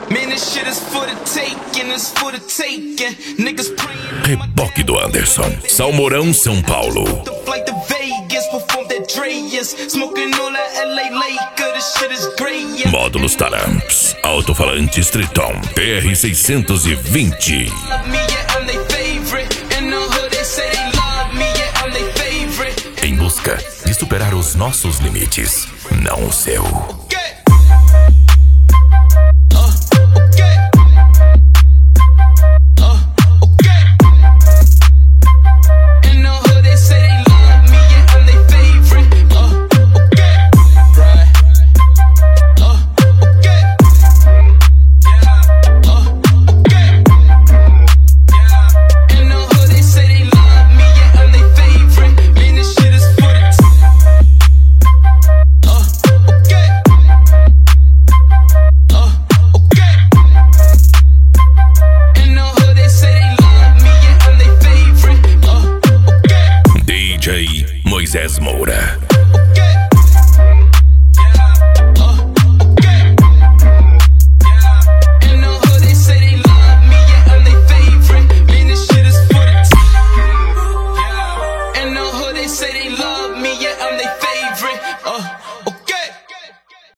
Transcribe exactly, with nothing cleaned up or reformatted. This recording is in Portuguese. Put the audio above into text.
Reboque do Anderson, Salmourão, São Paulo. Módulos Taramps, alto-falantes Triton T R seiscentos e vinte. Em busca de superar os nossos limites, não o seu. D J Moisés Moura.